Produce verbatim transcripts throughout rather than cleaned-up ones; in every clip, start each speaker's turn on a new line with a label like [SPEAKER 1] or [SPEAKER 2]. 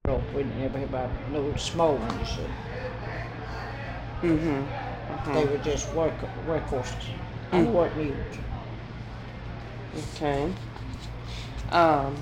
[SPEAKER 1] No, we never had about no small ones. So
[SPEAKER 2] Mm-hmm.
[SPEAKER 1] they
[SPEAKER 2] Uh-huh.
[SPEAKER 1] were just work workhorses. I
[SPEAKER 2] Mm.
[SPEAKER 1] work mules.
[SPEAKER 2] Okay. Um,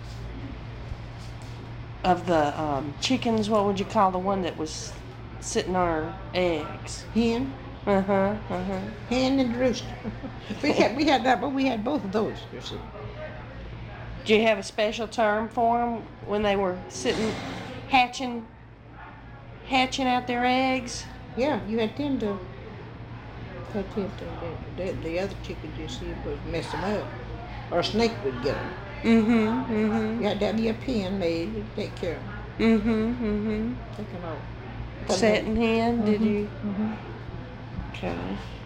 [SPEAKER 2] of the um, chickens, what would you call the one that was sitting on her eggs?
[SPEAKER 1] Hen,
[SPEAKER 2] Uh huh. Uh huh.
[SPEAKER 1] hen and rooster. we had we had that, but we had both of those. You see.
[SPEAKER 2] Do you have a special term for them when they were sitting, hatching, hatching out their eggs?
[SPEAKER 1] Yeah, you had ten to. Had ten to. The, the, the other chickens you see would mess them up, or a snake would get them.
[SPEAKER 2] Mm-hmm. Mm-hmm.
[SPEAKER 1] You had to have your pen made to take care of them.
[SPEAKER 2] Mm-hmm. Mm-hmm.
[SPEAKER 1] Take them out.
[SPEAKER 2] Setting hen, did
[SPEAKER 1] Mhm,
[SPEAKER 2] you?
[SPEAKER 1] mhm.
[SPEAKER 2] Okay.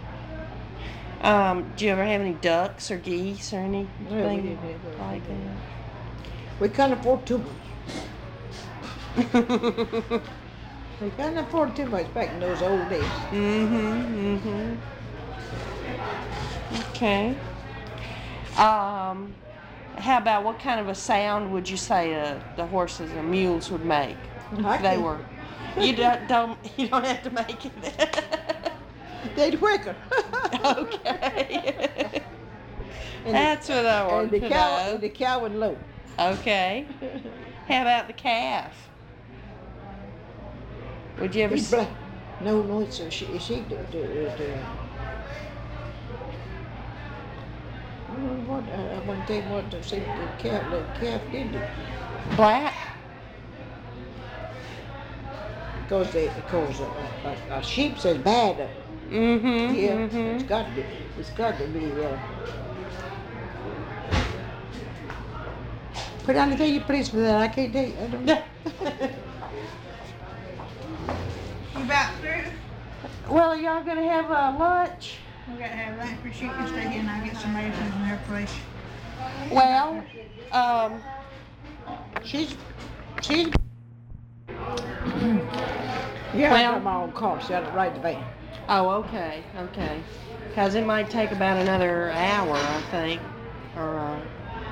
[SPEAKER 2] Um, do you ever have any ducks or geese or anything
[SPEAKER 1] Yeah, we did have those.
[SPEAKER 2] like
[SPEAKER 1] We can't afford too much.
[SPEAKER 2] that?
[SPEAKER 1] We can't afford too much back in those old days.
[SPEAKER 2] Mm-hmm. Mm-hmm. Okay. Um, how about what kind of a sound would you say uh, the horses or mules would make
[SPEAKER 1] I
[SPEAKER 2] if they
[SPEAKER 1] can't-
[SPEAKER 2] were? You don't, don't you don't have to make it.
[SPEAKER 1] They'd whicker.
[SPEAKER 2] Okay.
[SPEAKER 1] And
[SPEAKER 2] That's what I
[SPEAKER 1] and
[SPEAKER 2] want
[SPEAKER 1] the
[SPEAKER 2] to
[SPEAKER 1] cow,
[SPEAKER 2] know.
[SPEAKER 1] and the cow would low.
[SPEAKER 2] Okay. How about the calf? Would you ever?
[SPEAKER 1] He's
[SPEAKER 2] s-
[SPEAKER 1] black. No, no, it's a she. she the, the, the, I don't know what I, I want to tell you what the, see, the calf, the calf did do.
[SPEAKER 2] Black?
[SPEAKER 1] Because they, because a, a, a sheep says bad.
[SPEAKER 2] Mm-hmm.
[SPEAKER 1] Yeah,
[SPEAKER 2] Mm-hmm.
[SPEAKER 1] it's got to be. It's got to be. Uh, put down the thing you please for that. I can't tell you. I don't know.
[SPEAKER 3] You about through?
[SPEAKER 2] Well, are y'all gonna have uh, lunch?
[SPEAKER 3] We gotta have lunch, but she can stay here and I'll get some medicine in her place.
[SPEAKER 2] Well, um,
[SPEAKER 1] She's, she's. Yeah,
[SPEAKER 2] Well-
[SPEAKER 1] I got my own car, so I don't ride the van.
[SPEAKER 2] oh, okay, okay. Cause it might take about another hour, I think, or uh,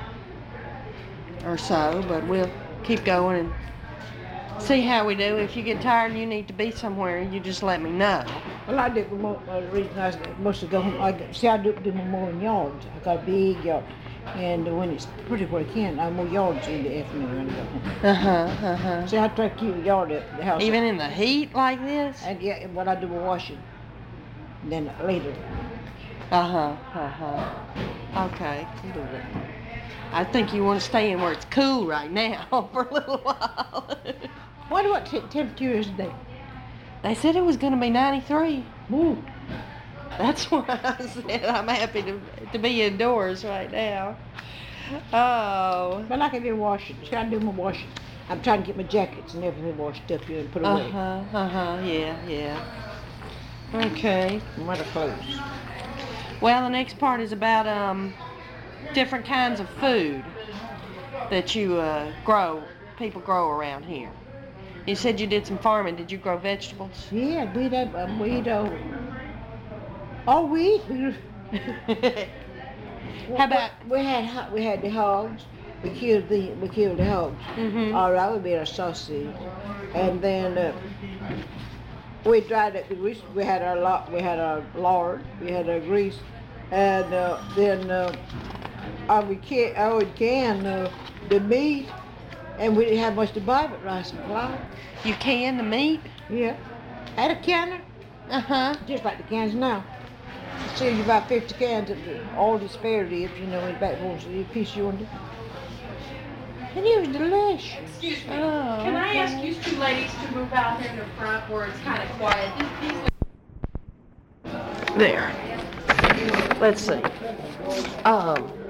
[SPEAKER 2] or so. But we'll keep going and see how we do. If you get tired and you need to be somewhere, you just let me know.
[SPEAKER 1] Well, I did more, uh, the reason I was supposed to go home. I got- see, I do, do my mowing yards. I got a big yard, and when it's pretty where I can, I mow yards in the afternoon when I go home.
[SPEAKER 2] Uh huh. Uh huh.
[SPEAKER 1] See, I try to keep the yard up, the house.
[SPEAKER 2] Even in the heat like this?
[SPEAKER 1] And yeah, what I do with washing. Then later,
[SPEAKER 2] Uh huh. Uh huh. Okay.
[SPEAKER 1] I do that.
[SPEAKER 2] I think you want to stay in where it's cool right now for a little while.
[SPEAKER 1] Wonder what t- temperature is today?
[SPEAKER 2] They said it was going to be ninety-three.
[SPEAKER 1] Ooh.
[SPEAKER 2] That's why I said I'm happy to to be indoors right now. Oh.
[SPEAKER 1] But I can do washing. See, I do my washing. I'm trying to get my jackets and everything washed up here and put
[SPEAKER 2] Uh
[SPEAKER 1] away.
[SPEAKER 2] huh. Uh huh. Yeah. Yeah. Okay.
[SPEAKER 1] And what are clothes?
[SPEAKER 2] Well, the next part is about um different kinds of food that you uh, grow. People grow around here. You said you did some farming. Did you grow vegetables?
[SPEAKER 1] Yeah, we had um, we eat uh, all we eat. we-
[SPEAKER 2] How about?
[SPEAKER 1] we had ho- we had the hogs. We killed the we killed the hogs.
[SPEAKER 2] Mhm.
[SPEAKER 1] All right, we made our sausage, and then uh, we dried up the grease. We had our lot. We had our lard. We had our grease, and uh, then uh, I would can I would can uh, the meat, and we didn't have much to buy but rice and flour.
[SPEAKER 2] You can the meat?
[SPEAKER 1] Yeah, had a canner.
[SPEAKER 2] Uh huh.
[SPEAKER 1] Just like the cans now. See, you about fifty cans of the, all the spare ribs, you know, in the back room, so you piece you under. And it was delicious.
[SPEAKER 4] Excuse me.
[SPEAKER 2] Oh,
[SPEAKER 4] Can I
[SPEAKER 2] okay.
[SPEAKER 4] ask you two ladies to move out here in the front where it's kind of quiet? These- these
[SPEAKER 2] There. Let's see. Um,